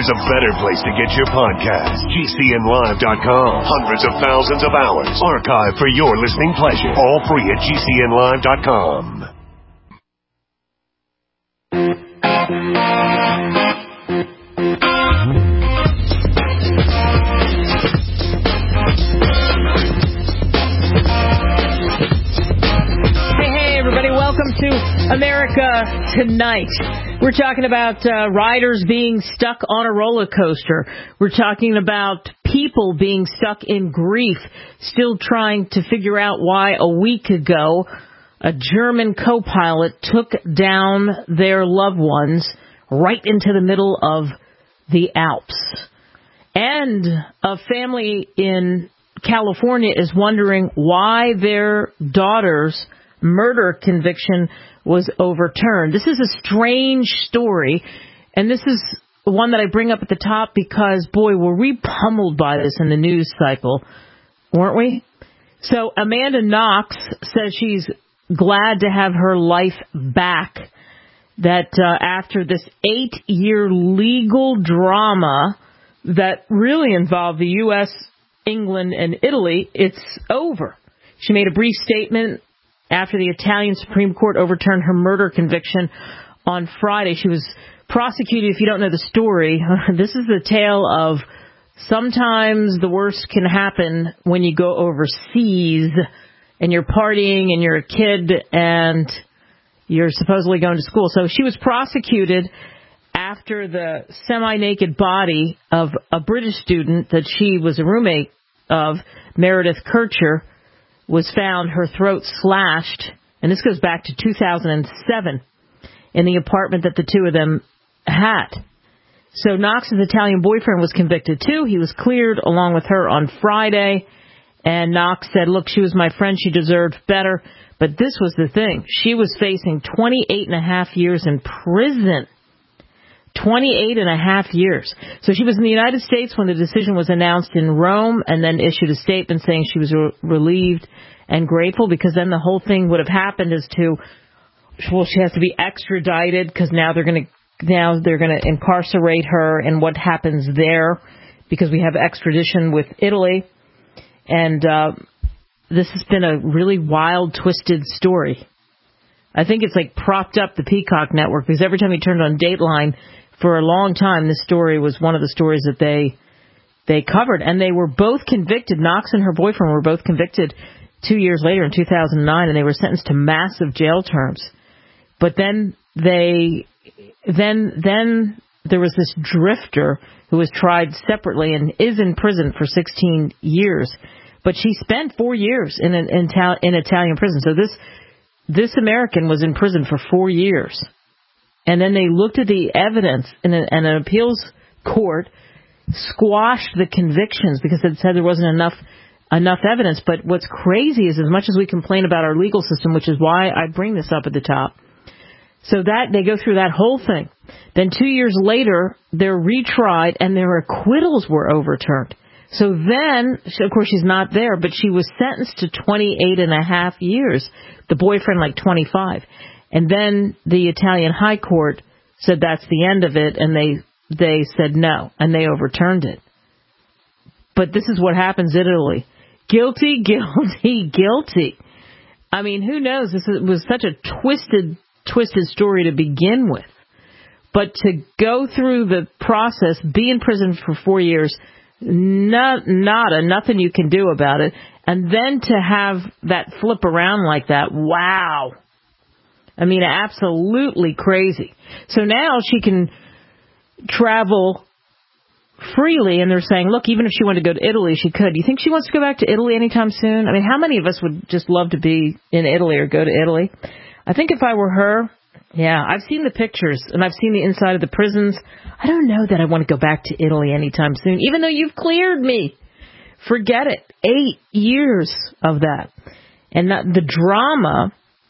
there's a better place to get your podcast. GCNlive.com. Hundreds of thousands of hours archived for your listening pleasure. All free at GCNlive.com. Hey, everybody. Welcome to America Tonight. We're talking about riders being stuck on a roller coaster. We're talking about people being stuck in grief, still trying to figure out why a week ago a German co-pilot took down their loved ones right into the middle of the Alps. And a family in California is wondering why their daughter's murder conviction was overturned. This is a strange story, and this is one that I bring up at the top because, boy, were we pummeled by this in the news cycle, weren't we? So Amanda Knox says she's glad to have her life back, that after this 8-year legal drama that really involved the U.S., England, and Italy, it's over. She made a brief statement after the Italian Supreme Court overturned her murder conviction on Friday. She was prosecuted. If you don't know the story, this is the tale of sometimes the worst can happen when you go overseas and you're partying and you're a kid and you're supposedly going to school. So she was prosecuted after the semi-naked body of a British student that she was a roommate of, Meredith Kercher, was found, her throat slashed, and this goes back to 2007, in the apartment that the two of them had. So Knox's Italian boyfriend was convicted too. He was cleared along with her on Friday, and Knox said, look, she was my friend, she deserved better. But this was the thing. She was facing 28 and a half years in prison. 28 and a half years. So she was in the United States when the decision was announced in Rome, and then issued a statement saying she was relieved and grateful, because then the whole thing would have happened as to, well, she has to be extradited because now they're going to incarcerate her, and what happens there, because we have extradition with Italy. And this has been a really wild, twisted story. I think it's like propped up the Peacock network, because every time you turned on Dateline, for a long time, this story was one of the stories that they covered. And they were both convicted. Knox and her boyfriend were both convicted 2 years later in 2009, and they were sentenced to massive jail terms. But then there was this drifter who was tried separately and is in prison for 16 years. But she spent 4 years in Italian prison. So this American was in prison for 4 years. And then they looked at the evidence, and an appeals court squashed the convictions because it said there wasn't enough evidence. But what's crazy is, as much as we complain about our legal system, which is why I bring this up at the top, so that they go through that whole thing. Then 2 years later, they're retried, and their acquittals were overturned. So then, of course, she's not there, but she was sentenced to 28 and a half years. The boyfriend, like 25. And then the Italian High Court said that's the end of it, and they said no, and they overturned it. But this is what happens in Italy. Guilty, guilty, guilty. I mean, who knows? This was such a twisted story to begin with. But to go through the process, be in prison for 4 years, nothing you can do about it, and then to have that flip around like that, wow. I mean, absolutely crazy. So now she can travel freely, and they're saying, look, even if she wanted to go to Italy, she could. Do you think she wants to go back to Italy anytime soon? I mean, how many of us would just love to be in Italy or go to Italy? I think if I were her, yeah, I've seen the pictures, and I've seen the inside of the prisons. I don't know that I want to go back to Italy anytime soon, even though you've cleared me. Forget it. 8 years of that. And the drama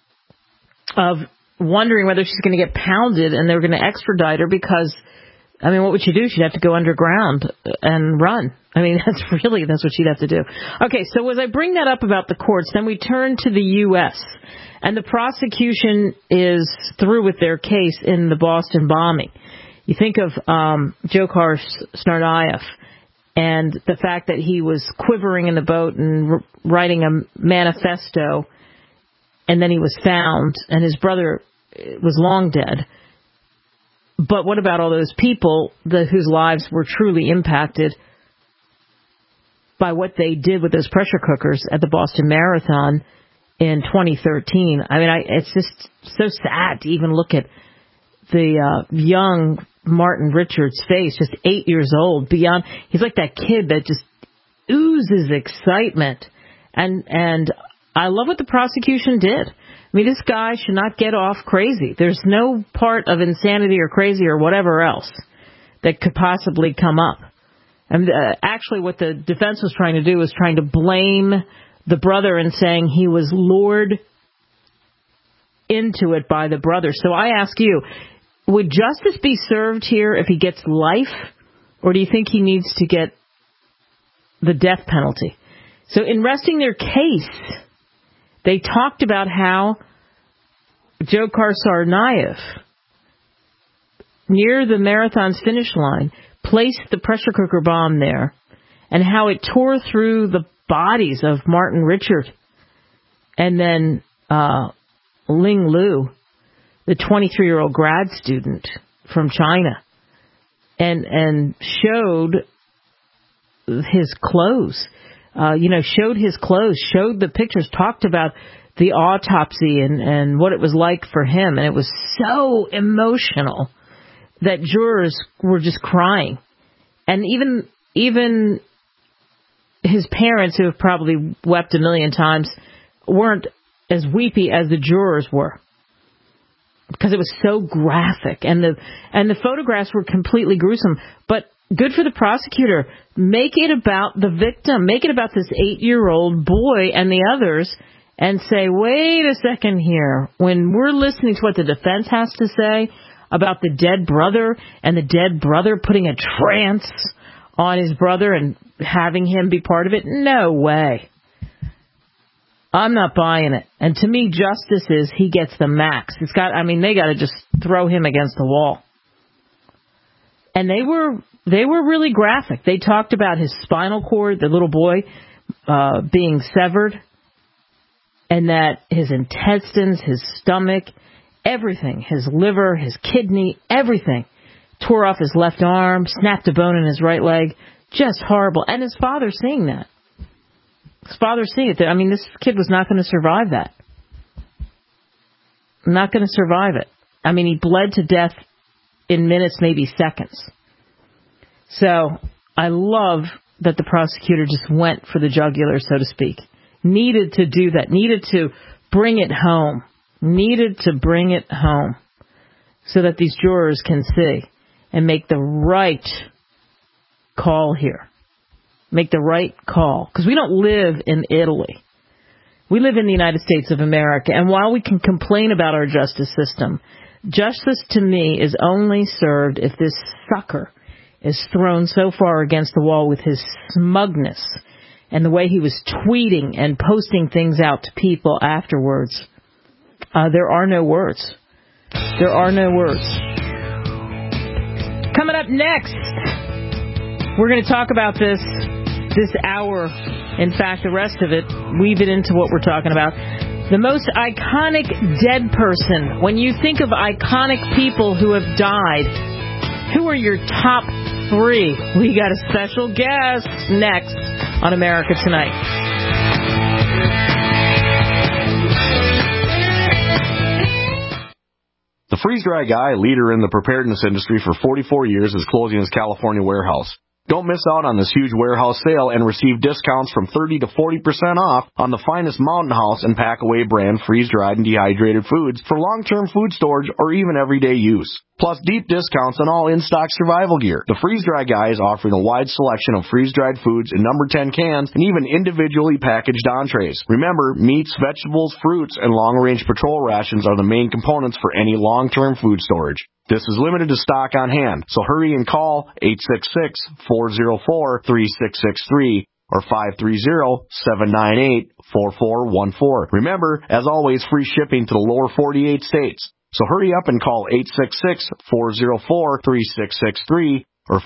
of wondering whether she's going to get pounded and they're going to extradite her because, I mean, what would she do? She'd have to go underground and run. I mean, that's what she'd have to do. Okay, so as I bring that up about the courts, then we turn to the U.S., and the prosecution is through with their case in the Boston bombing. You think of Dzhokhar Tsarnaev and the fact that he was quivering in the boat and writing a manifesto, and then he was found, and his brother was long dead. But what about all those people whose lives were truly impacted by what they did with those pressure cookers at the Boston Marathon in 2013? I mean, it's just so sad to even look at the young Martin Richards' face, just 8 years old. He's like that kid that just oozes excitement. And I love what the prosecution did. I mean, this guy should not get off crazy. There's no part of insanity or crazy or whatever else that could possibly come up. And actually what the defense was trying to do was trying to blame the brother and saying he was lured into it by the brother. So I ask you, would justice be served here if he gets life, or do you think he needs to get the death penalty? So in resting their case, they talked about how Dzhokhar Tsarnaev, near the marathon's finish line, placed the pressure cooker bomb there, and how it tore through the bodies of Martin Richard and then Ling Lu, the 23-year-old grad student from China, and showed his clothes. Showed his clothes, showed the pictures, talked about the autopsy and what it was like for him. And it was so emotional that jurors were just crying. And even his parents, who have probably wept a million times, weren't as weepy as the jurors were, because it was so graphic. And the photographs were completely gruesome. But good for the prosecutor. Make it about the victim. Make it about this 8-year-old boy and the others, and say, wait a second here. When we're listening to what the defense has to say about the dead brother, and the dead brother putting a trance on his brother and having him be part of it, no way. I'm not buying it. And to me, justice is he gets the max. They got to just throw him against the wall. And they were really graphic. They talked about his spinal cord, the little boy, being severed, and that his intestines, his stomach, everything, his liver, his kidney, everything, tore off his left arm, snapped a bone in his right leg. Just horrible. And his father seeing that. His father seeing it. I mean, this kid was not going to survive that. Not going to survive it. I mean, he bled to death in minutes, maybe seconds. So I love that the prosecutor just went for the jugular, so to speak. Needed to do that. Needed to bring it home. Needed to bring it home so that these jurors can see and make the right call here. Make the right call. Because we don't live in Italy. We live in the United States of America. And while we can complain about our justice system, justice to me is only served if this sucker is thrown so far against the wall with his smugness and the way he was tweeting and posting things out to people afterwards. There are no words. There are no words. Coming up next, we're going to talk about this hour. In fact, the rest of it, weave it into what we're talking about. The most iconic dead person. When you think of iconic people who have died, who are your top 3? We got a special guest next on America Tonight. The freeze-dry guy, leader in the preparedness industry for 44 years, is closing his California warehouse. Don't miss out on this huge warehouse sale and receive discounts from 30 to 40% off on the finest Mountain House and Packaway brand freeze-dried and dehydrated foods for long-term food storage or even everyday use. Plus deep discounts on all in-stock survival gear. The Freeze-Dry Guy is offering a wide selection of freeze-dried foods in number 10 cans and even individually packaged entrees. Remember, meats, vegetables, fruits, and long-range patrol rations are the main components for any long-term food storage. This is limited to stock on hand, so hurry and call 866-404-3663 or 530-798-4414. Remember, as always, free shipping to the lower 48 states. So hurry up and call 866-404-3663 or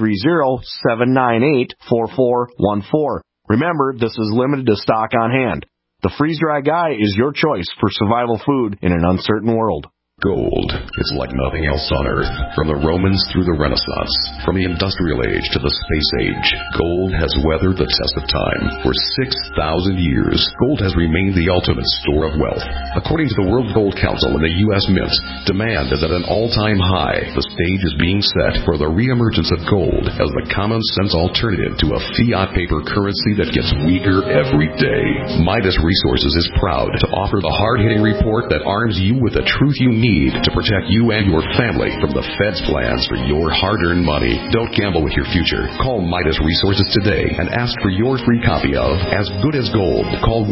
530-798-4414. Remember, this is limited to stock on hand. The freeze-dry guy is your choice for survival food in an uncertain world. Gold is like nothing else on Earth. From the Romans through the Renaissance, from the Industrial Age to the Space Age, gold has weathered the test of time. For 6,000 years, gold has remained the ultimate store of wealth. According to the World Gold Council and the U.S. Mint, demand is at an all-time high. The stage is being set for the reemergence of gold as the common-sense alternative to a fiat paper currency that gets weaker every day. Midas Resources is proud to offer the hard-hitting report that arms you with the truth you need to protect you and your family from the Fed's plans for your hard-earned money. Don't gamble with your future. Call Midas Resources today and ask for your free copy of As Good as Gold. Call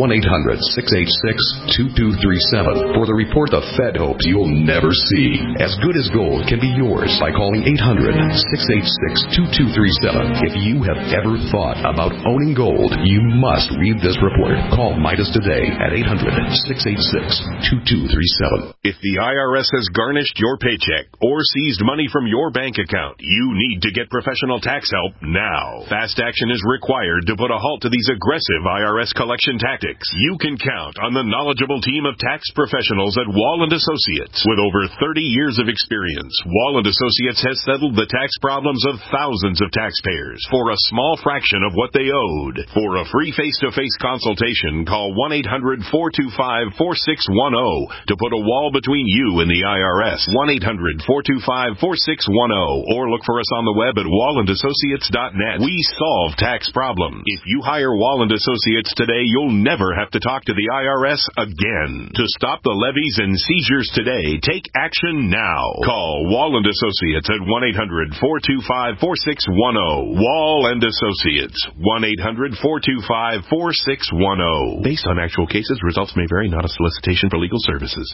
1-800-686-2237 for the report the Fed hopes you'll never see. As Good as Gold can be yours by calling 800-686-2237. If you have ever thought about owning gold, you must read this report. Call Midas today at 800-686-2237. If the IRS has garnished your paycheck or seized money from your bank account, you need to get professional tax help now. Fast action is required to put a halt to these aggressive IRS collection tactics. You can count on the knowledgeable team of tax professionals at Wall & Associates. With over 30 years of experience, Wall & Associates has settled the tax problems of thousands of taxpayers for a small fraction of what they owed. For a free face-to-face consultation, call 1-800-425-4610 to put a wall between you and the IRS. 1-800-425-4610 or look for us on the web at wallandassociates.net. We solve tax problems. If you hire Wall & Associates today, you'll never have to talk to the IRS again. To stop the levies and seizures today, take action now. Call Wall & Associates at 1-800-425-4610. Wall & Associates. 1-800-425-4610. Based on actual cases, results may vary, not a solicitation for legal services.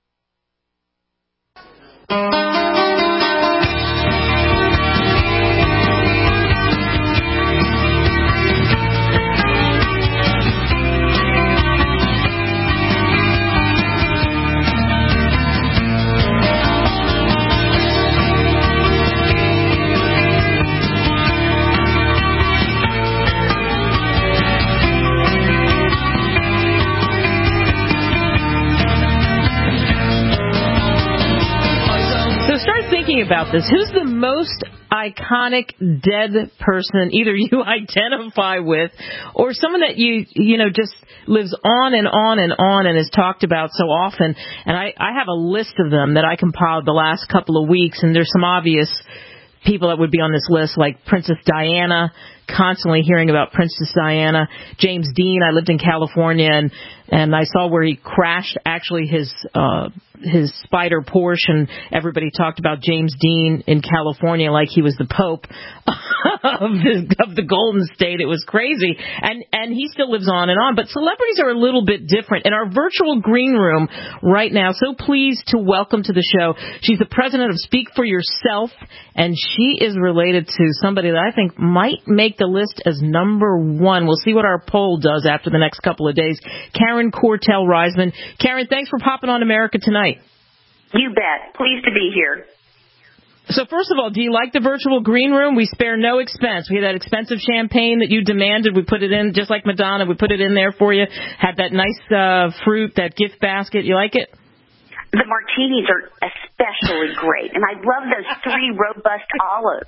About this, who's the most iconic dead person either you identify with or someone that you just lives on and on and on and is talked about so often? And I have a list of them that I compiled the last couple of weeks, and there's some obvious people that would be on this list, like Princess Diana, constantly hearing about Princess Diana. James Dean, I lived in California, and I saw where he crashed actually his Spider Porsche, and everybody talked about James Dean in California like he was the Pope of the Golden State. It was crazy. And he still lives on and on. But celebrities are a little bit different. In our virtual green room right now, so pleased to welcome to the show, she's the president of Speak for Yourself, and she is related to somebody that I think might make the list as number one. We'll see what our poll does after the next couple of days. Karen Cortell-Reisman. Karen, thanks for popping on America Tonight. You bet. Pleased to be here. So first of all, do you like the virtual green room? We spare no expense. We had that expensive champagne that you demanded. We put it in, just like Madonna. We put it in there for you. Had that nice fruit, that gift basket. You like it? The martinis are especially great. And I love those 3 robust olives.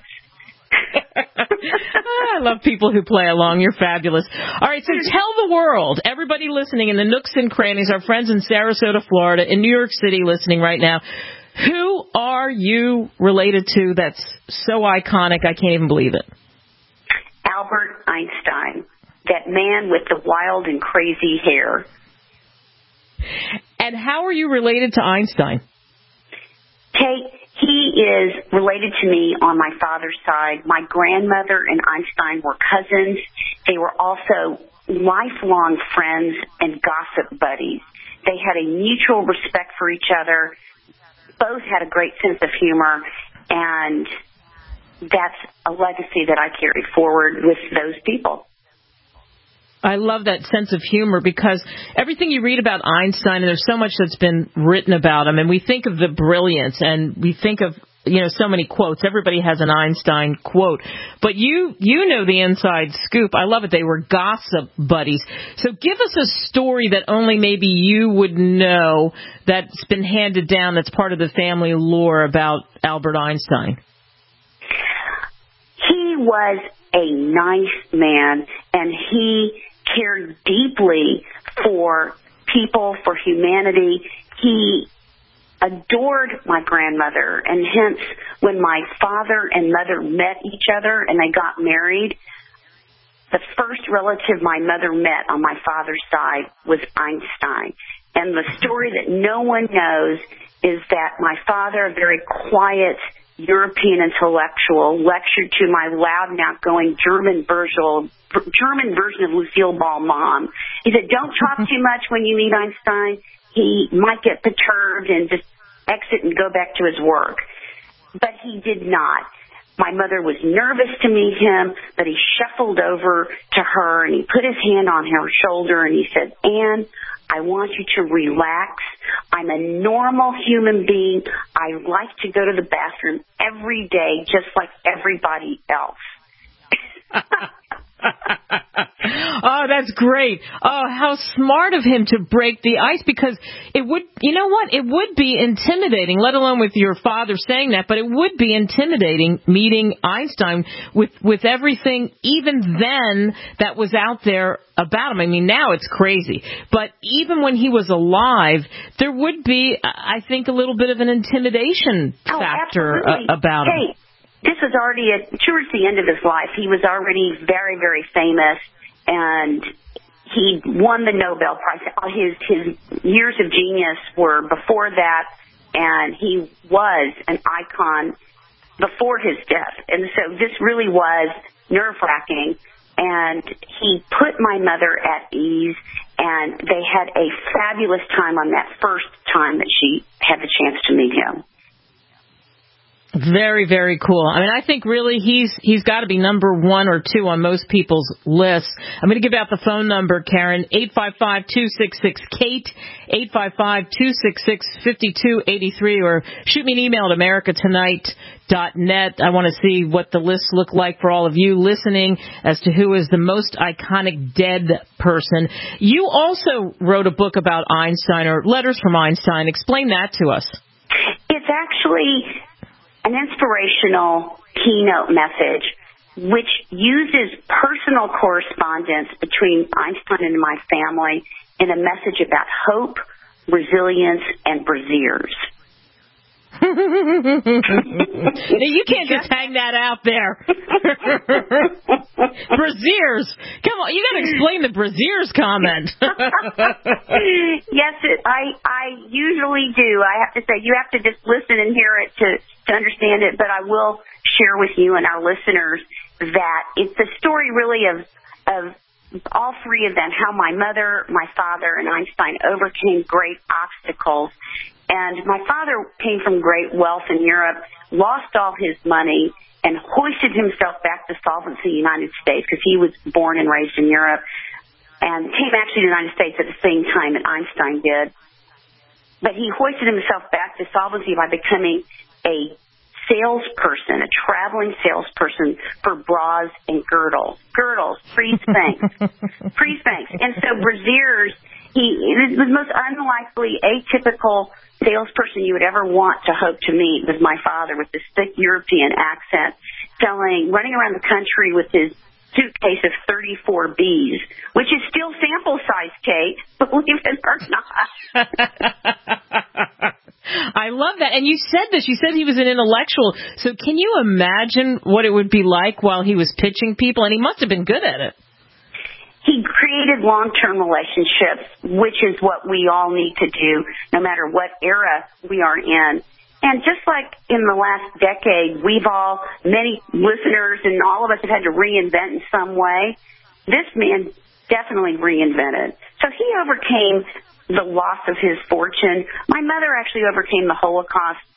I love people who play along. You're fabulous. All right, so tell the world, everybody listening in the nooks and crannies, our friends in Sarasota, Florida, in New York City listening right now, who are you related to that's so iconic I can't even believe it? Albert Einstein, that man with the wild and crazy hair. And how are you related to Einstein? Kate, he is related to me on my father's side. My grandmother and Einstein were cousins. They were also lifelong friends and gossip buddies. They had a mutual respect for each other. Both had a great sense of humor, and that's a legacy that I carry forward with those people. I love that sense of humor, because everything you read about Einstein, and there's so much that's been written about him, and we think of the brilliance, and we think of, so many quotes. Everybody has an Einstein quote. But you know the inside scoop. I love it. They were gossip buddies. So give us a story that only maybe you would know, that's been handed down, that's part of the family lore about Albert Einstein. He was a nice man, and he cared deeply for people, for humanity. He adored my grandmother, and hence when my father and mother met each other and they got married, the first relative my mother met on my father's side was Einstein. And the story that no one knows is that my father, a very quiet European intellectual, lectured to my loud and outgoing German version of Lucille Ball mom. He said, don't talk too much when you meet Einstein. He might get perturbed and just exit and go back to his work. But he did not. My mother was nervous to meet him, but he shuffled over to her and he put his hand on her shoulder and he said, Anne, I want you to relax. I'm a normal human being. I like to go to the bathroom every day just like everybody else. Oh, that's great. Oh, how smart of him to break the ice, because it would, it would be intimidating, let alone with your father saying that, but it would be intimidating meeting Einstein with everything even then that was out there about him. I mean, now it's crazy, but even when he was alive, there would be, I think, a little bit of an intimidation factor about him. Hey, this was already towards the end of his life. He was already very, very famous, and he won the Nobel Prize. His years of genius were before that, and he was an icon before his death. And so this really was nerve-wracking, and he put my mother at ease, and they had a fabulous time on that first time that she had the chance to meet him. Very, very cool. I mean, I think really he's got to be number 1 or 2 on most people's lists. I'm going to give out the phone number, Karen, 855-266-KATE, 855-266-5283, or shoot me an email at americatonight.net. I want to see what the lists look like for all of you listening as to who is the most iconic dead person. You also wrote a book about Einstein, or letters from Einstein. Explain that to us. It's actually an inspirational keynote message which uses personal correspondence between Einstein and my family in a message about hope, resilience, and brassieres. You can't just hang that out there. Brassieres. Come on, you got to explain the brassieres comment. Yes, I usually do. I have to say, you have to just listen and hear it to understand it, but I will share with you and our listeners that it's a story really of all three of them, how my mother, my father, and Einstein overcame great obstacles. And my father came from great wealth in Europe, lost all his money, and hoisted himself back to solvency in the United States because he was born and raised in Europe and came actually to the United States at the same time that Einstein did. But he hoisted himself back to solvency by becoming a salesperson, a traveling salesperson for bras and girdles. Girdles, free Spanx. Free Spanx. And so brassieres, he was the most unlikely, atypical salesperson you would ever want to hope to meet was my father with this thick European accent, running around the country with his suitcase of 34 Bs, which is still sample size, Kate, believe it or not. I love that. And you said this. You said he was an intellectual. So can you imagine what it would be like while he was pitching people? And he must have been good at it. He created long-term relationships, which is what we all need to do, no matter what era we are in. And just like in the last decade, many listeners and all of us have had to reinvent in some way. This man definitely reinvented. So he overcame the loss of his fortune. My mother actually overcame the Holocaust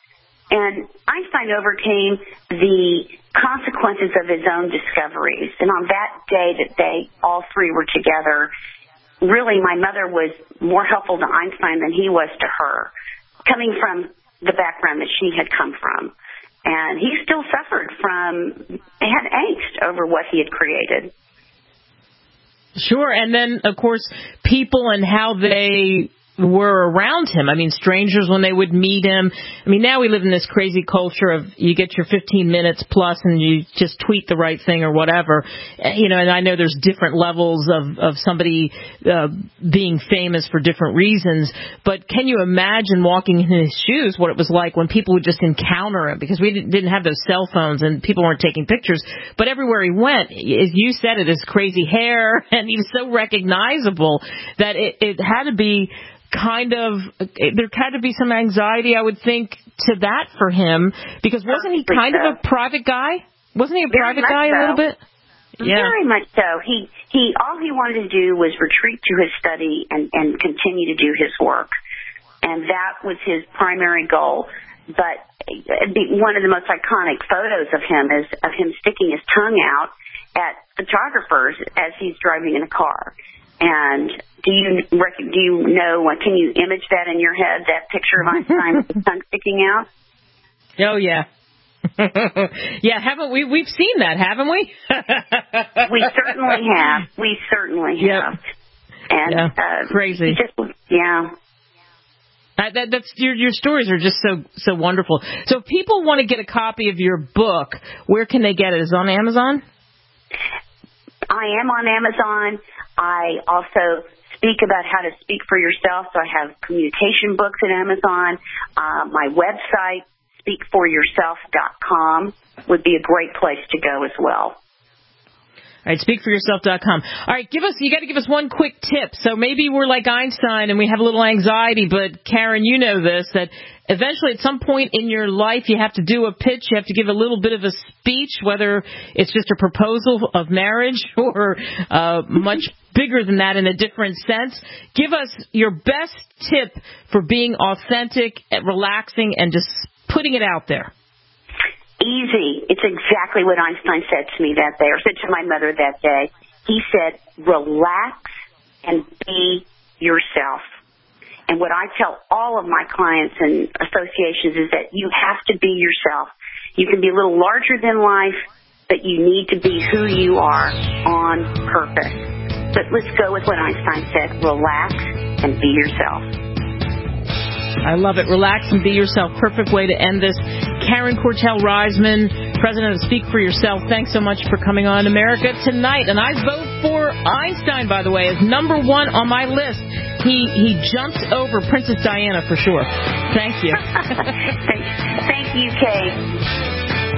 And Einstein overcame the consequences of his own discoveries. And on that day that they all three were together, really my mother was more helpful to Einstein than he was to her, coming from the background that she had come from. And he still suffered had angst over what he had created. Sure. And then, of course, people and how they were around him. I mean, strangers when they would meet him. I mean, now we live in this crazy culture of you get your 15 minutes plus and you just tweet the right thing or whatever. You know, and I know there's different levels of somebody being famous for different reasons. But can you imagine walking in his shoes, what it was like when people would just encounter him? Because we didn't have those cell phones and people weren't taking pictures. But everywhere he went, as you said, it his crazy hair, and he was so recognizable that it had to be there had to be some anxiety, I would think, to that for him, because wasn't he kind of a private guy? Wasn't he a private guy a little bit? Yeah. Very much so. He all he wanted to do was retreat to his study and continue to do his work. And that was his primary goal. But one of the most iconic photos of him is of him sticking his tongue out at photographers as he's driving in a car. And can you image that in your head, that picture of Einstein with his tongue sticking out? Oh, yeah. Yeah, haven't we? We've seen that, haven't we? We certainly have. And crazy. That's your stories are just so wonderful. So if people want to get a copy of your book, where can they get it? Is it on Amazon? I am on Amazon. I also speak about how to speak for yourself, so I have communication books at Amazon. My website, speakforyourself.com, would be a great place to go as well. All right, speakforyourself.com. All right, you got to give us one quick tip. So maybe we're like Einstein and we have a little anxiety, but Karen, you know this, that eventually at some point in your life you have to do a pitch, you have to give a little bit of a speech, whether it's just a proposal of marriage or much bigger than that in a different sense. Give us your best tip for being authentic, relaxing, and just putting it out there. Easy. It's exactly what Einstein said to me that day, or said to my mother that day. He said, relax and be yourself. And what I tell all of my clients and associations is that you have to be yourself. You can be a little larger than life, but you need to be who you are on purpose. But let's go with what Einstein said, relax and be yourself. I love it. Relax and be yourself. Perfect way to end this. Karen Cortell-Reisman, president of Speak for Yourself, thanks so much for coming on America Tonight. And I vote for Einstein, by the way, as number one on my list. He jumps over Princess Diana for sure. Thank you. Thank you, Kay.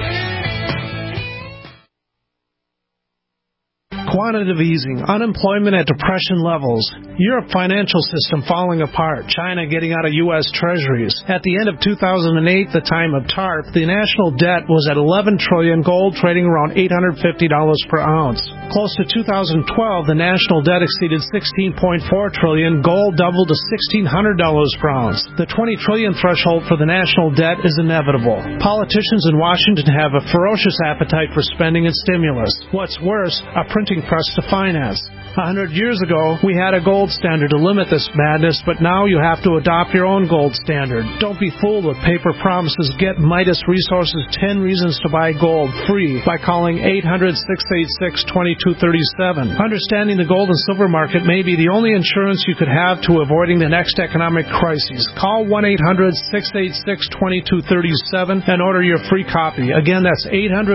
Quantitative easing, unemployment at depression levels, Europe financial system falling apart, China getting out of U.S. treasuries. At the end of 2008, the time of TARP, the national debt was at $11 trillion, gold trading around $850 per ounce. Close to 2012, the national debt exceeded $16.4 trillion, gold doubled to $1,600 per ounce. The $20 trillion threshold for the national debt is inevitable. Politicians in Washington have a ferocious appetite for spending and stimulus. What's worse, a printing press to finance. 100 years ago, we had a gold standard to limit this madness, but now you have to adopt your own gold standard. Don't be fooled with paper promises. Get Midas Resources 10 Reasons to Buy Gold free by calling 800-686-2237. Understanding the gold and silver market may be the only insurance you could have to avoiding the next economic crisis. Call 1-800-686-2237 and order your free copy. Again, that's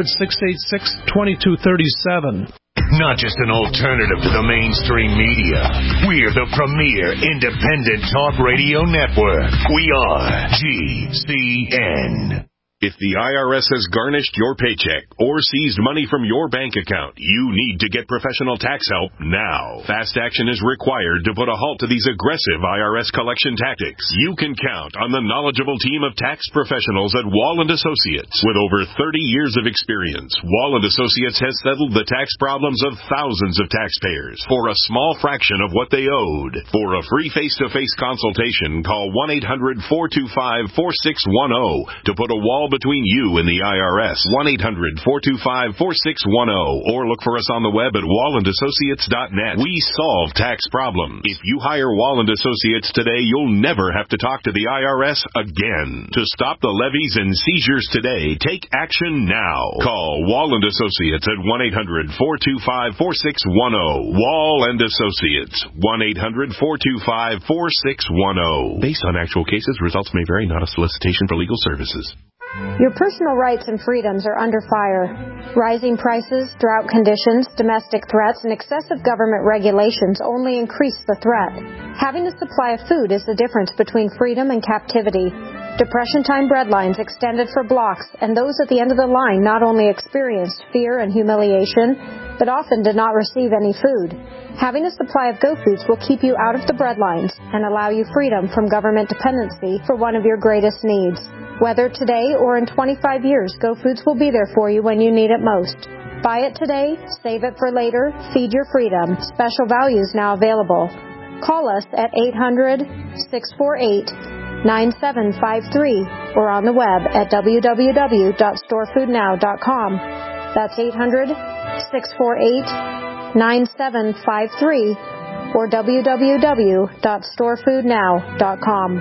800-686-2237. Not just an alternative to the mainstream media. We're the premier independent talk radio network. We are GCN. If the IRS has garnished your paycheck or seized money from your bank account, you need to get professional tax help now. Fast action is required to put a halt to these aggressive IRS collection tactics. You can count on the knowledgeable team of tax professionals at Wall & Associates. With over 30 years of experience, Wall & Associates has settled the tax problems of thousands of taxpayers for a small fraction of what they owed. For a free face-to-face consultation, call 1-800-425-4610 to put a wall between you and the IRS. 1-800-425-4610 or look for us on the web at wallandassociates.net. We solve tax problems. If you hire Wall & Associates today, you'll never have to talk to the IRS again. To stop the levies and seizures today, take action now. Call Wall & Associates at 1-800-425-4610. Wall & Associates. 1-800-425-4610. Based on actual cases, results may vary, not a solicitation for legal services. Your personal rights and freedoms are under fire. Rising prices, drought conditions, domestic threats, and excessive government regulations only increase the threat. Having a supply of food is the difference between freedom and captivity. Depression-time breadlines extended for blocks, and those at the end of the line not only experienced fear and humiliation, but often did not receive any food. Having a supply of Go Foods will keep you out of the breadlines and allow you freedom from government dependency for one of your greatest needs. Whether today or in 25 years, Go Foods will be there for you when you need it most. Buy it today, save it for later, feed your freedom. Special values now available. Call us at 800-648-9753 or on the web at www.storefoodnow.com. That's 800-648-9753 or www.storefoodnow.com.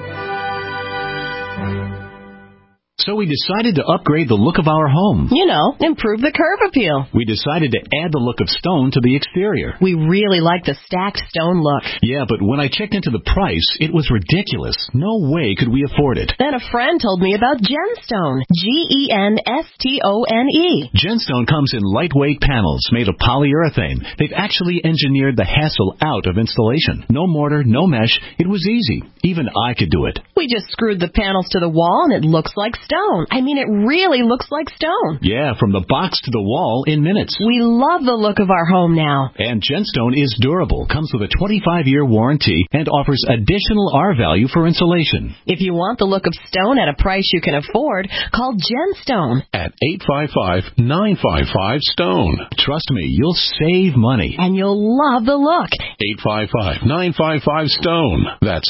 So we decided to upgrade the look of our home. You know, improve the curb appeal. We decided to add the look of stone to the exterior. We really like the stacked stone look. Yeah, but when I checked into the price, it was ridiculous. No way could we afford it. Then a friend told me about Genstone. Genstone. Genstone comes in lightweight panels made of polyurethane. They've actually engineered the hassle out of installation. No mortar, no mesh. It was easy. Even I could do it. We just screwed the panels to the wall and it looks like stone. I mean, it really looks like stone. Yeah, from the box to the wall in minutes. We love the look of our home now. And Genstone is durable, comes with a 25-year warranty, and offers additional R-value for insulation. If you want the look of stone at a price you can afford, call Genstone at 855-955-STONE. Trust me, you'll save money. And you'll love the look. 855-955-STONE. That's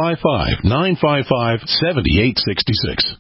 855-955-7866.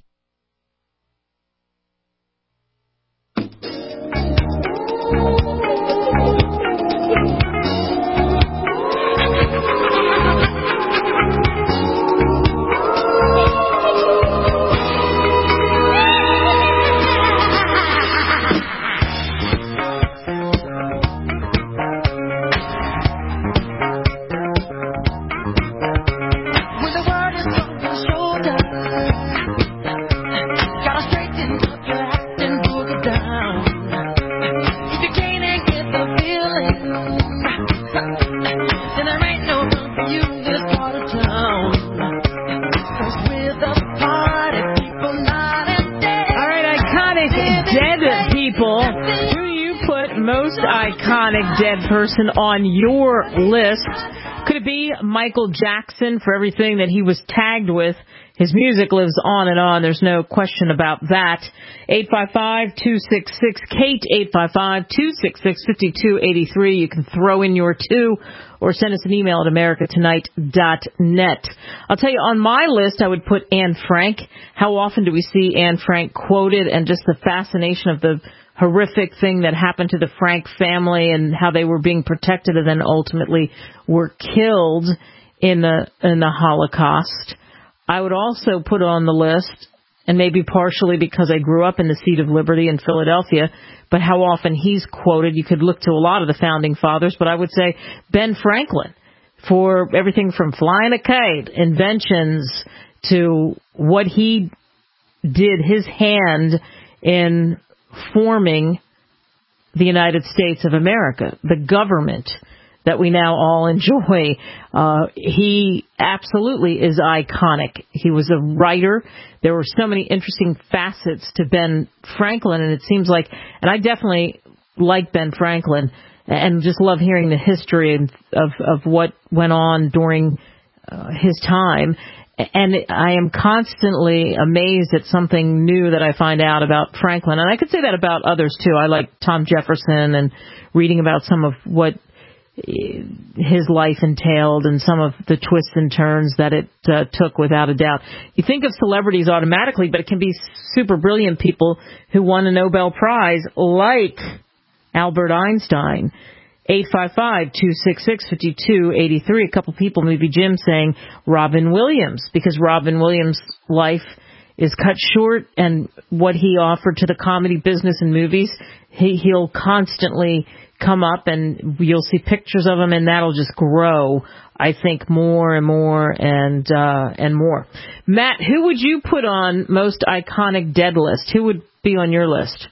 Iconic dead person on your list. Could it be Michael Jackson for everything that he was tagged with? His music lives on and on. There's no question about that. 855-266-KATE, 855-266-5283. You can throw in your two or send us an email at americatonight.net. I'll tell you, on my list, I would put Anne Frank. How often do we see Anne Frank quoted, and just the fascination of the horrific thing that happened to the Frank family and how they were being protected and then ultimately were killed in the Holocaust. I would also put on the list, and maybe partially because I grew up in the seat of liberty in Philadelphia, but how often he's quoted. You could look to a lot of the founding fathers, but I would say Ben Franklin for everything from flying a kite, inventions, to what he did, his hand in forming the United States of America, the government that we now all enjoy. He absolutely is iconic. He was a writer. There were so many interesting facets to Ben Franklin, and it seems like, and I definitely like Ben Franklin and just love hearing the history of what went on during his time. And I am constantly amazed at something new that I find out about Franklin. And I could say that about others, too. I like Tom Jefferson and reading about some of what his life entailed and some of the twists and turns that it took, without a doubt. You think of celebrities automatically, but it can be super brilliant people who won a Nobel Prize, like Albert Einstein. 855-266-5283. A couple people, maybe Jim, saying Robin Williams, because Robin Williams' life is cut short, and what he offered to the comedy business and movies, he'll constantly come up, and you'll see pictures of him, and that'll just grow, I think, more and more and more. Matt, who would you put on most iconic dead list? Who would be on your list?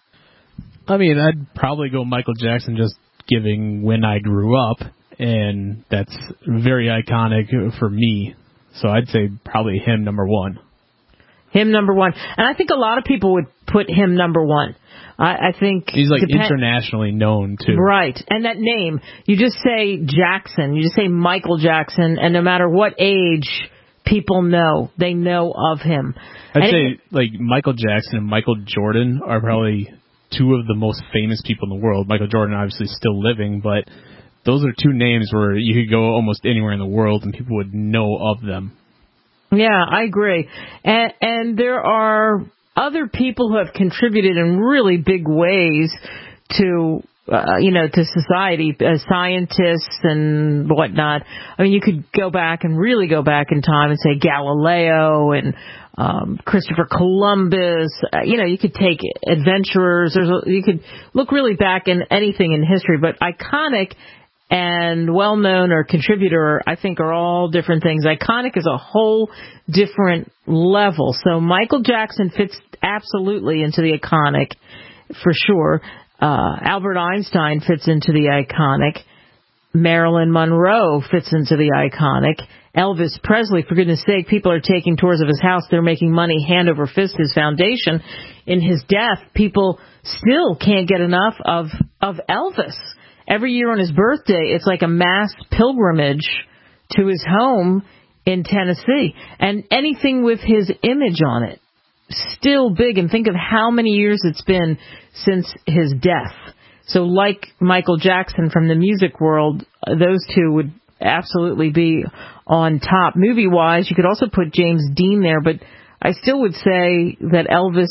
I mean, I'd probably go Michael Jackson, just giving when I grew up, and that's very iconic for me. So I'd say probably him number one. Him number one. And I think a lot of people would put him number one. I think he's like internationally known too. Right. And that name, you just say Jackson, you just say Michael Jackson, and no matter what age people know, they know of him. I'd say like Michael Jackson and Michael Jordan are probably two of the most famous people in the world. Michael Jordan obviously still living, but those are two names where you could go almost anywhere in the world and people would know of them. Yeah, I agree. And there are other people who have contributed in really big ways to, to society, scientists and whatnot. I mean, you could go back and really go back in time and say Galileo and Christopher Columbus. You could take adventurers. You could look really back in anything in history, but iconic and well-known or contributor, I think, are all different things. Iconic is a whole different level. So Michael Jackson fits absolutely into the iconic, for sure. Albert Einstein fits into the iconic. Marilyn Monroe fits into the iconic. Elvis Presley, for goodness sake, people are taking tours of his house. They're making money hand over fist, his foundation. In his death, people still can't get enough of Elvis. Every year on his birthday, it's like a mass pilgrimage to his home in Tennessee. And anything with his image on it, still big. And think of how many years it's been since his death. So like Michael Jackson from the music world, those two would absolutely be on top. Movie-wise, you could also put James Dean there, but I still would say that Elvis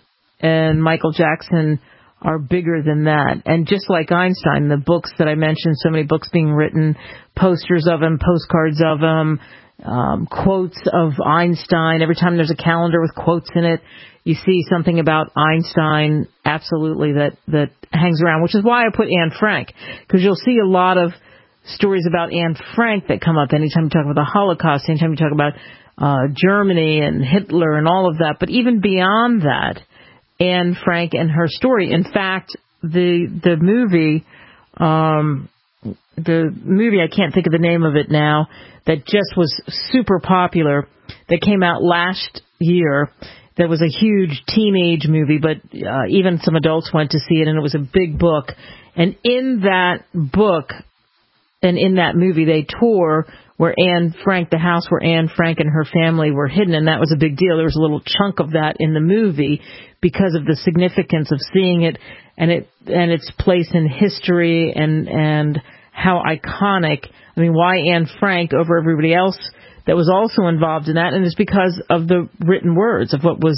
and Michael Jackson are bigger than that. And just like Einstein, the books that I mentioned, so many books being written, posters of him, postcards of him, quotes of Einstein. Every time there's a calendar with quotes in it, you see something about Einstein, absolutely, that hangs around, which is why I put Anne Frank, because you'll see a lot of stories about Anne Frank that come up anytime you talk about the Holocaust, anytime you talk about Germany and Hitler and all of that. But even beyond that, Anne Frank and her story. In fact, the movie, I can't think of the name of it now, that just was super popular, that came out last year, that was a huge teenage movie, but even some adults went to see it, and it was a big book. And in that book and in that movie, they tour where Anne Frank, the house where Anne Frank and her family were hidden, and that was a big deal. There was a little chunk of that in the movie because of the significance of seeing it and its place in history and how iconic. I mean, why Anne Frank over everybody else that was also involved in that? And it's because of the written words of what was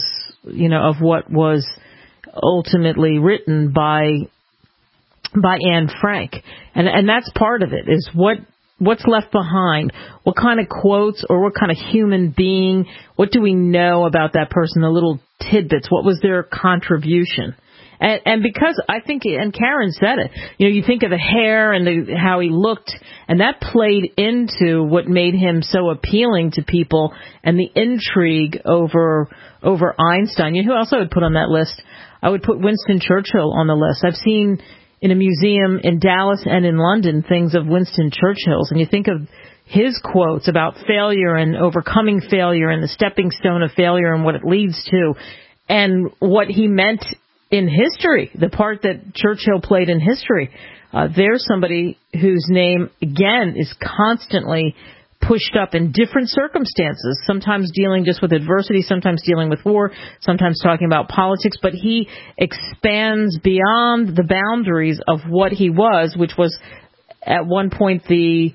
ultimately written by Anne Frank. And that's part of it, is what's left behind, what kind of quotes or what kind of human being, what do we know about that person, the little tidbits, what was their contribution? And because I think, and Karen said it, you think of the hair and how he looked, and that played into what made him so appealing to people, and the intrigue over Einstein. Who else I would put on that list? I would put Winston Churchill on the list. I've seen in a museum in Dallas and in London things of Winston Churchill's, and you think of his quotes about failure and overcoming failure and the stepping stone of failure and what it leads to, and what he meant in history, the part that Churchill played in history. There's somebody whose name, again, is constantly pushed up in different circumstances, sometimes dealing just with adversity, sometimes dealing with war, sometimes talking about politics, but he expands beyond the boundaries of what he was, which was at one point the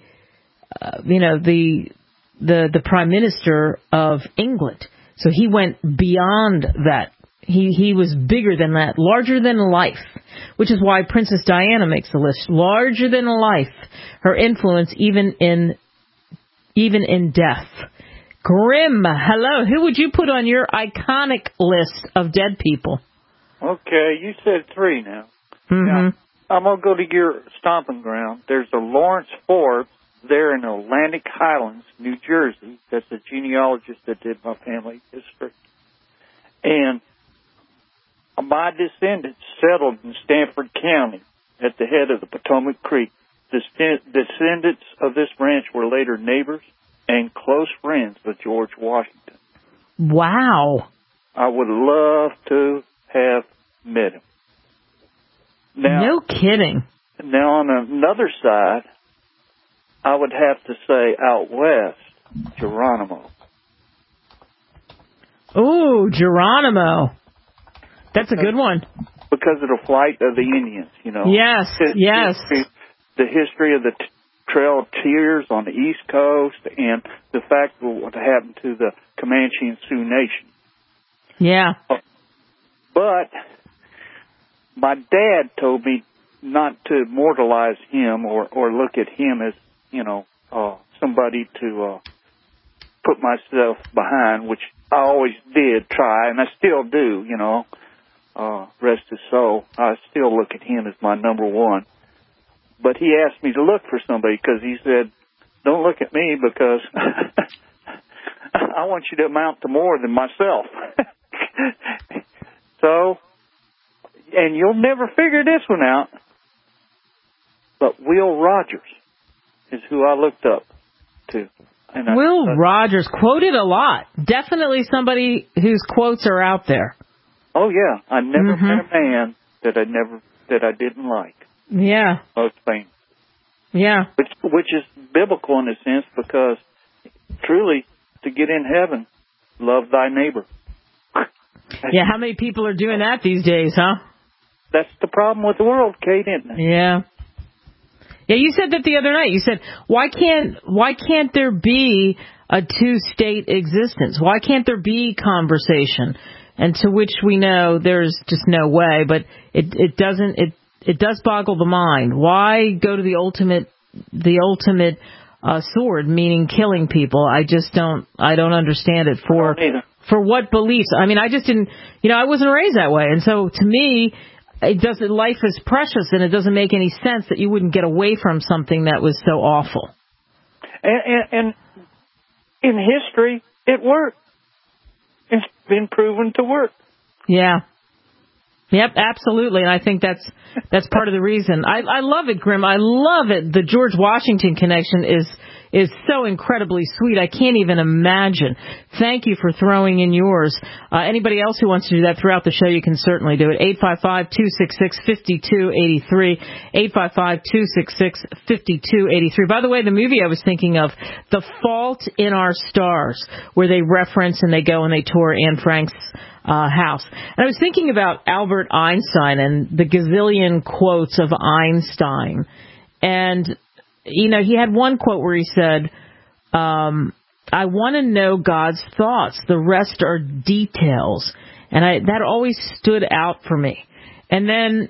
Prime Minister of England. So he went beyond that. He was bigger than that, larger than life, which is why Princess Diana makes the list. Larger than life, her influence even in death. Grim, hello. Who would you put on your iconic list of dead people? Okay, you said 3 now. Mm-hmm. Now, I'm going to go to your stomping ground. There's a Lawrence Forbes there in Atlantic Highlands, New Jersey. That's a genealogist that did my family history. And my descendants settled in Stanford County at the head of the Potomac Creek. The descendants of this ranch were later neighbors and close friends with George Washington. Wow. I would love to have met him. Now, no kidding. Now, on another side, I would have to say out west, Geronimo. Ooh, Geronimo. That's a good one. Because of the flight of the Indians, you know. Yes, yes. The history of the Trail of Tears on the East Coast and the fact of what happened to the Comanche and Sioux Nation. Yeah. But my dad told me not to immortalize him or look at him as, you know, somebody to put myself behind, which I always did try, and I still do, you know. Rest his soul. I still look at him as my number one. But he asked me to look for somebody because he said, don't look at me because I want you to amount to more than myself. So, and you'll never figure this one out, but Will Rogers is who I looked up to. And Will Rogers, quoted a lot. Definitely somebody whose quotes are out there. Oh, yeah. I never met a man that I didn't like. Yeah. Most famous. Yeah. Which is biblical in a sense because truly to get in heaven, love thy neighbor. Yeah, how many people are doing that these days, huh? That's the problem with the world, Kate, isn't it? Yeah. Yeah, you said that the other night. You said, why can't there be a two-state existence? Why can't there be conversation? And to which we know there's just no way, but it does boggle the mind. Why go to the ultimate sword, meaning killing people? I don't understand it for what beliefs. I mean, I just didn't, I wasn't raised that way. And so to me, life is precious and it doesn't make any sense that you wouldn't get away from something that was so awful. And in history, it worked. It's been proven to work. Yeah. Yep, absolutely. And I think that's part of the reason. I love it, Grim. I love it. The George Washington connection is so incredibly sweet. I can't even imagine. Thank you for throwing in yours. Anybody else who wants to do that throughout the show, you can certainly do it. 855-266-5283. 855-266-5283. By the way, the movie I was thinking of, The Fault in Our Stars, where they reference and they go and they tour Anne Frank's house. And I was thinking about Albert Einstein and the gazillion quotes of Einstein. And, he had one quote where he said, I want to know God's thoughts. The rest are details. And that always stood out for me. And then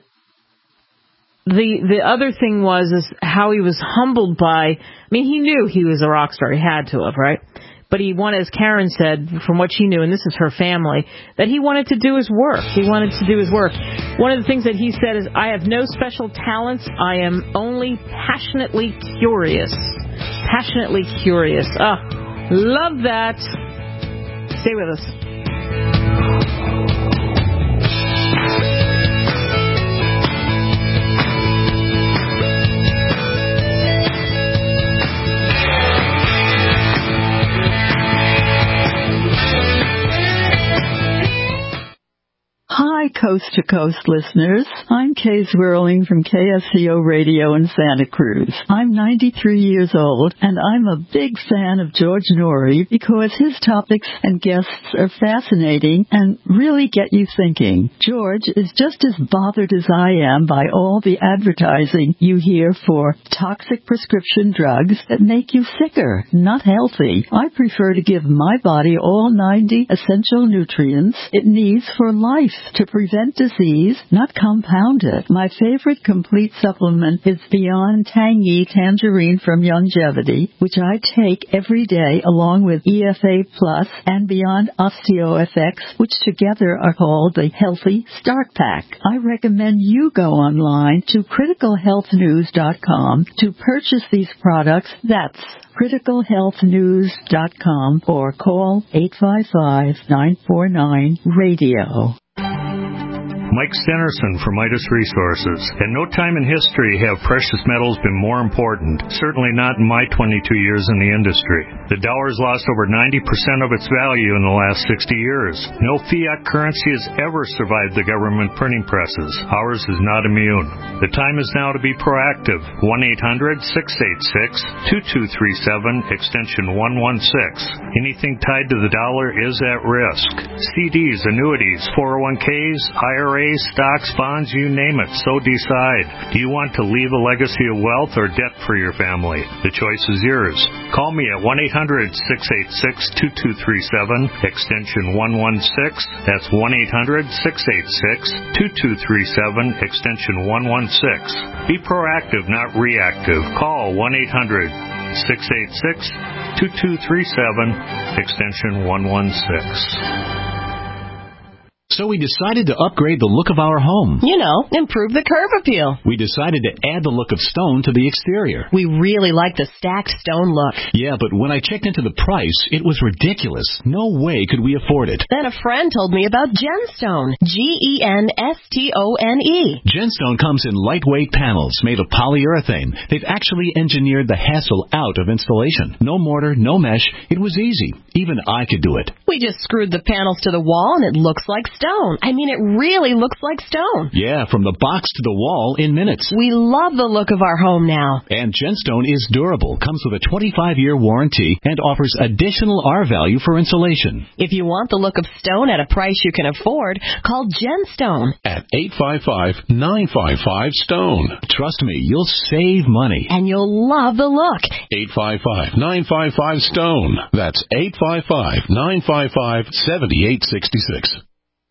the other thing is how he was humbled by, he knew he was a rock star. He had to have, right? But he wanted, as Karen said, from what she knew, and this is her family, that he wanted to do his work. He wanted to do his work. One of the things that he said is, I have no special talents. I am only passionately curious. Passionately curious. Love that. Stay with us. Coast to Coast listeners. I'm Kay Zwirling from KFCO Radio in Santa Cruz. I'm 93 years old, and I'm a big fan of George Norrie because his topics and guests are fascinating and really get you thinking. George is just as bothered as I am by all the advertising you hear for toxic prescription drugs that make you sicker, not healthy. I prefer to give my body all 90 essential nutrients it needs for life to prevent disease, not compound it. My favorite complete supplement is Beyond Tangy Tangerine from Longevity, which I take every day along with EFA Plus and Beyond OsteoFX, which together are called the Healthy Start Pack. I recommend you go online to criticalhealthnews.com to purchase these products. That's criticalhealthnews.com or call 855-949-RADIO. Mike Stenerson from Midas Resources. At no time in history have precious metals been more important, certainly not in my 22 years in the industry. The dollar has lost over 90% of its value in the last 60 years. No fiat currency has ever survived the government printing presses. Ours is not immune. The time is now to be proactive. 1-800-686-2237, extension 116. Anything tied to the dollar is at risk. CDs, annuities, 401ks, IRAs, stocks, bonds, you name it, so decide. Do you want to leave a legacy of wealth or debt for your family? The choice is yours. Call me at 1-800-686-2237, extension 116. That's 1-800-686-2237, extension 116. Be proactive, not reactive. Call 1-800-686-2237, extension 116. So we decided to upgrade the look of our home. You know, improve the curb appeal. We decided to add the look of stone to the exterior. We really like the stacked stone look. Yeah, but when I checked into the price, it was ridiculous. No way could we afford it. Then a friend told me about Genstone. Genstone. Genstone comes in lightweight panels made of polyurethane. They've actually engineered the hassle out of installation. No mortar, no mesh. It was easy. Even I could do it. We just screwed the panels to the wall and it looks like stone. I mean, it really looks like stone. Yeah, from the box to the wall in minutes. We love the look of our home now. And Genstone is durable, comes with a 25-year warranty, and offers additional R value for insulation. If you want the look of stone at a price you can afford, call Genstone at 855-955-STONE. Trust me, you'll save money. And you'll love the look. 855-955-STONE. That's 855-955-7866.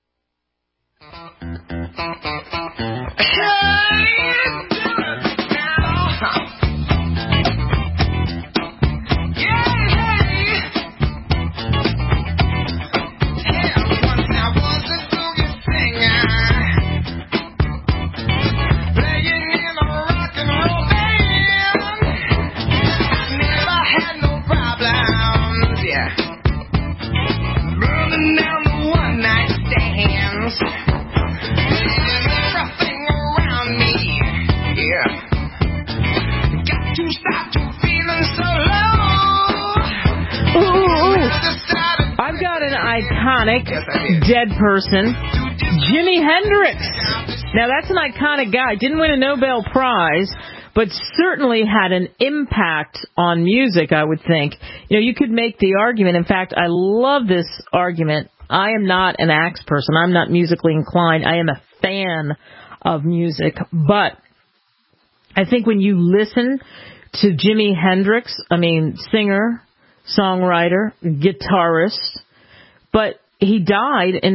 I've got an iconic dead person, Jimi Hendrix. Now, that's an iconic guy. Didn't win a Nobel Prize, but certainly had an impact on music, I would think. You know, you could make the argument. In fact, I love this argument. I am not an axe person. I'm not musically inclined. I am a fan of music. But I think when you listen to Jimi Hendrix, I mean, singer, songwriter, guitarist, but he died in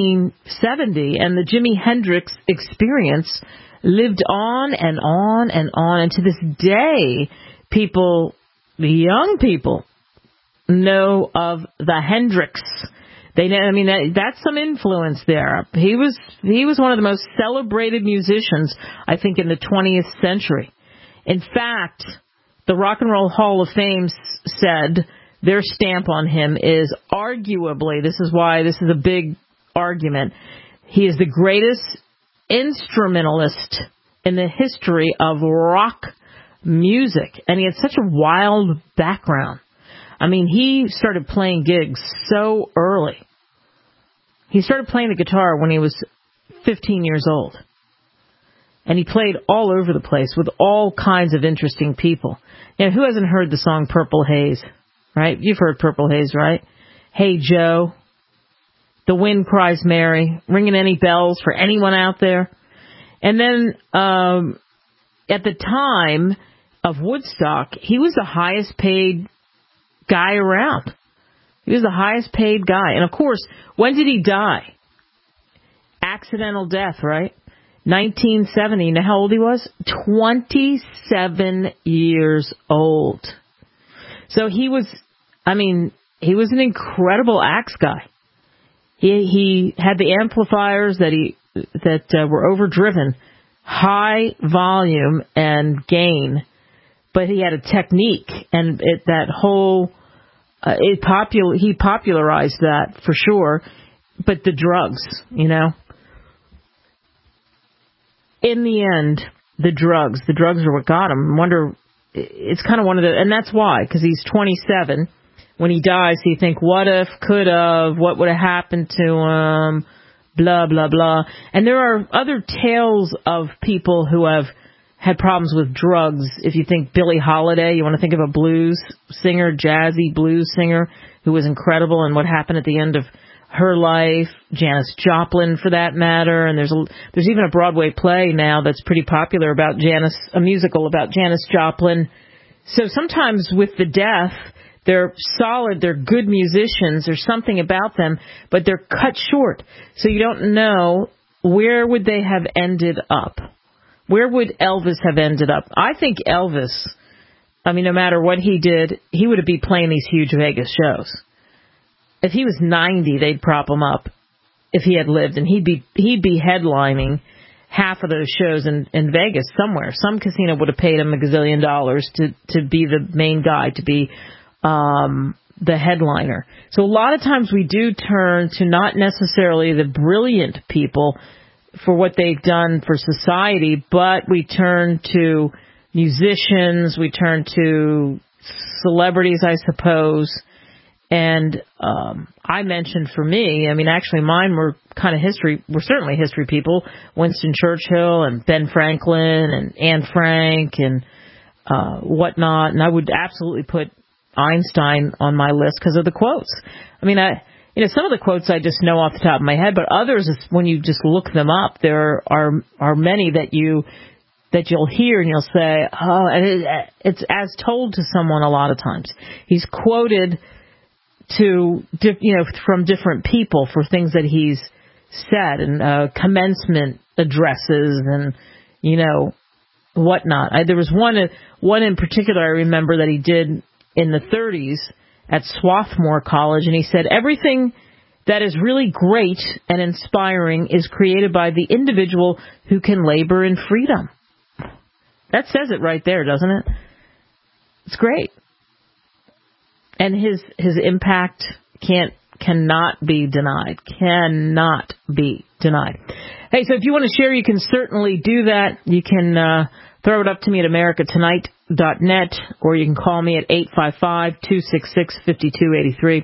1970, and the Jimi Hendrix experience lived on and on and on, and to this day, people, the young people, know of the Hendrix. They, I mean, that's some influence there. He was one of the most celebrated musicians, I think, in the 20th century. In fact, the Rock and Roll Hall of Fame said their stamp on him is arguably, this is why this is a big argument, he is the greatest instrumentalist in the history of rock music. And he had such a wild background. I mean, he started playing gigs so early. He started playing the guitar when he was 15 years old. And he played all over the place with all kinds of interesting people. Who hasn't heard the song Purple Haze, right? You've heard Purple Haze, right? Hey, Joe. The Wind Cries Mary. Ringing any bells for anyone out there? And then at the time of Woodstock, he was the highest paid guy around. He was the highest paid guy. And, of course, when did he die? Accidental death, right? 1970. You know how old he was? 27 years old. So he was an incredible axe guy. He had the amplifiers that were overdriven, high volume and gain, but he had a technique, and he popularized that for sure. But the drugs, in the end, the drugs are what got him. I wonder, it's kind of one of the, and that's why, because he's 27. When he dies, you think, what if, could have, what would have happened to him, blah, blah, blah. And there are other tales of people who have had problems with drugs. If you think Billie Holiday, you want to think of a blues singer, jazzy blues singer, who was incredible, and what happened at the end of her life. Janis Joplin, for that matter. And there's even a Broadway play now that's pretty popular about a musical about Janis Joplin. So sometimes with the death, they're solid, they're good musicians, there's something about them, but they're cut short. So you don't know, where would they have ended up? Where would Elvis have ended up? I think Elvis, no matter what he did, he would be playing these huge Vegas shows. If he was 90, they'd prop him up if he had lived, and he'd be headlining half of those shows in Vegas somewhere. Some casino would have paid him $1 gazillion to be the main guy, to be the headliner. So a lot of times we do turn to not necessarily the brilliant people for what they've done for society, but we turn to musicians, we turn to celebrities, I suppose. And I mentioned for me, actually mine were kind of were certainly history people, Winston Churchill and Ben Franklin and Anne Frank and whatnot. And I would absolutely put Einstein on my list because of the quotes. Some of the quotes I just know off the top of my head, but others, when you just look them up, there are many that you'll hear and you'll say, oh, and it's as told to someone a lot of times. He's quoted from different people for things that he's said, and commencement addresses and whatnot. There was one in particular I remember that he did in the 30s at Swarthmore College, and he said, everything that is really great and inspiring is created by the individual who can labor in freedom. That says it right there, doesn't it? It's great. And his impact cannot be denied. Cannot be denied. Hey, so if you want to share, you can certainly do that. You can throw it up to me at americatonight.net, or you can call me at 855-266-5283,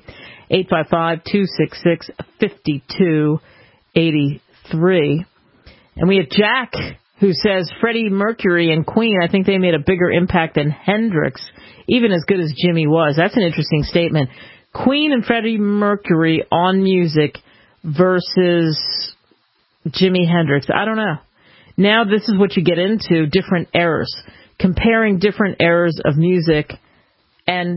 855-266-5283. And we have Jack, who says Freddie Mercury and Queen, I think they made a bigger impact than Hendrix, even as good as Jimmy was. That's an interesting statement. Queen and Freddie Mercury on music versus Jimi Hendrix. I don't know. Now this is what you get into, different eras, comparing different eras of music. And,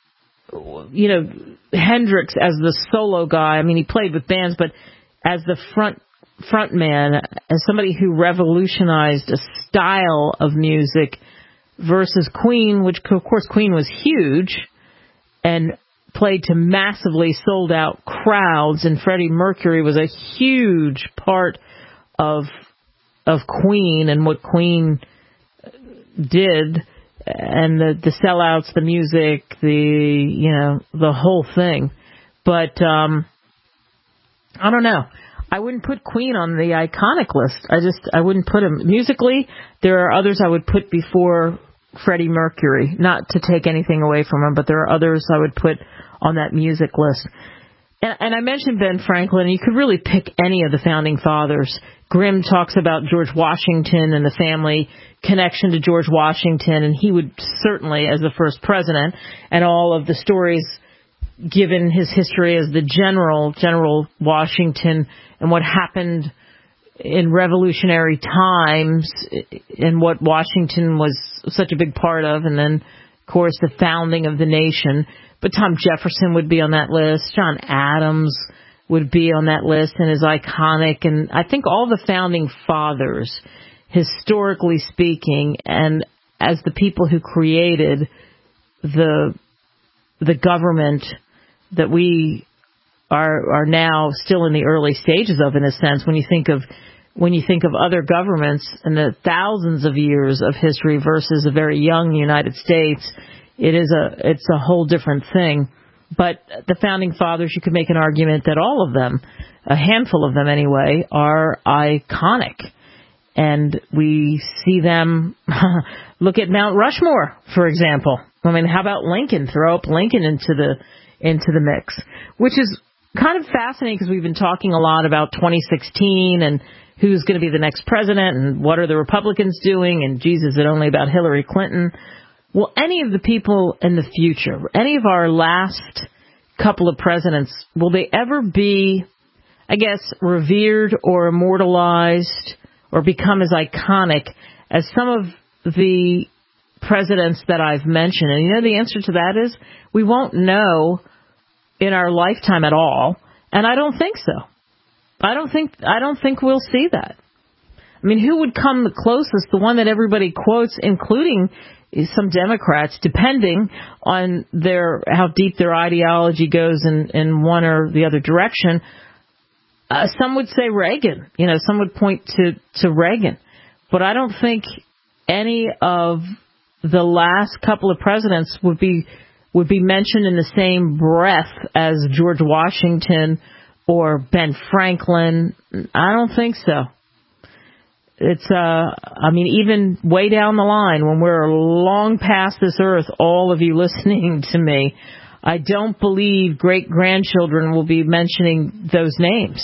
Hendrix as the solo guy, he played with bands, but as the front man, as somebody who revolutionized a style of music, versus Queen, which of course Queen was huge and played to massively sold out crowds, and Freddie Mercury was a huge part of Queen and what Queen did, and the sellouts, the music, the whole thing. But I don't know. I wouldn't put Queen on the iconic list. I wouldn't put him. Musically, there are others I would put before Freddie Mercury. Not to take anything away from him, but there are others I would put on that music list. And I mentioned Ben Franklin. You could really pick any of the founding fathers Grimm talks about George Washington and the family connection to George Washington, and he would certainly, as the first president, and all of the stories given his history as the General Washington, and what happened in revolutionary times and what Washington was such a big part of, and then, of course, the founding of the nation. But Tom Jefferson would be on that list. John Adams would be on that list and is iconic. And I think all the founding fathers, historically speaking, and as the people who created the government that we are now still in the early stages of, in a sense, when you think of other governments and the thousands of years of history versus a very young United States, it's a whole different thing. But the founding fathers, you could make an argument that all of them, a handful of them anyway, are iconic. And we see them, look at Mount Rushmore, for example. I mean, how about Lincoln? Throw up Lincoln into the mix, which is kind of fascinating because we've been talking a lot about 2016 and who's going to be the next president and what are the Republicans doing, and Jesus, is it only about Hillary Clinton? Will any of the people in the future, any of our last couple of presidents, will they ever be, I guess, revered or immortalized or become as iconic as some of the presidents that I've mentioned? And you know, the answer to that is we won't know in our lifetime at all, and I don't think so. I don't think we'll see that. I mean, who would come the closest? The one that everybody quotes, including some Democrats, depending on how deep their ideology goes in one or the other direction. Some would say Reagan. You know, some would point to Reagan. But I don't think any of the last couple of presidents would be mentioned in the same breath as George Washington or Ben Franklin. I don't think so. It's, I mean, even way down the line, when we're long past this earth, all of you listening to me, I don't believe great-grandchildren will be mentioning those names.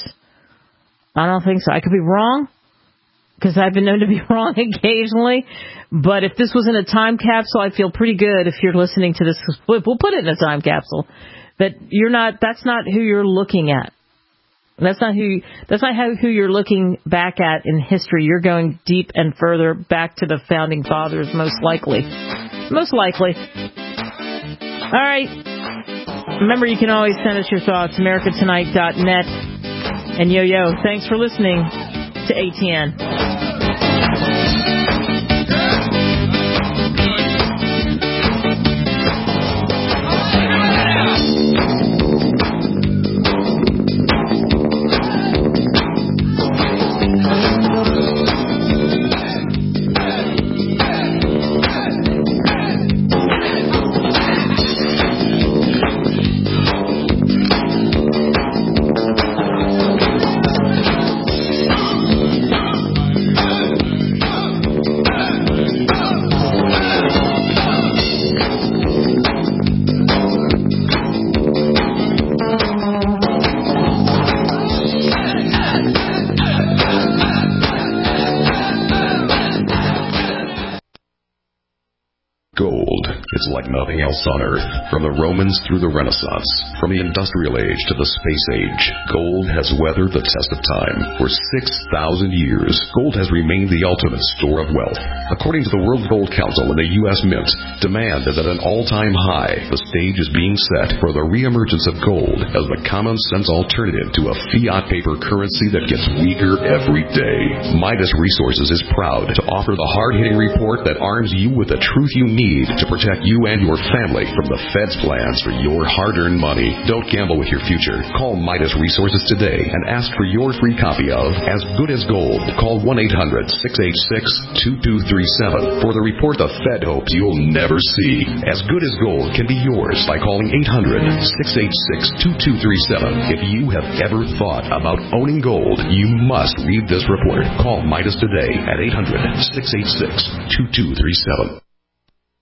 I don't think so. I could be wrong, because I've been known to be wrong occasionally. But if this was in a time capsule, I feel pretty good if you're listening to this. We'll put it in a time capsule. That's not who you're looking at. That's not who you're looking back at in history. You're going deep and further back to the founding fathers, most likely. Most likely. All right. Remember, you can always send us your thoughts, americatonight.net. And yo, thanks for listening to ATN. It's like nothing else on Earth. From the Romans through the Renaissance, from the Industrial Age to the Space Age, gold has weathered the test of time. For 6,000 years, gold has remained the ultimate store of wealth. According to the World Gold Council and the U.S. Mint, demand is at an all-time high. The stage is being set for the reemergence of gold as the common-sense alternative to a fiat paper currency that gets weaker every day. Midas Resources is proud to offer the hard-hitting report that arms you with the truth you need to protect you and your family from the Fed's plans for your hard-earned money. Don't gamble with your future. Call Midas Resources today and ask for your free copy of As Good as Gold. Call 1-800-686-2237 for the report the Fed hopes you'll never see. As Good as Gold can be yours by calling 800-686-2237. If you have ever thought about owning gold, you must read this report. Call Midas today at 800-686-2237.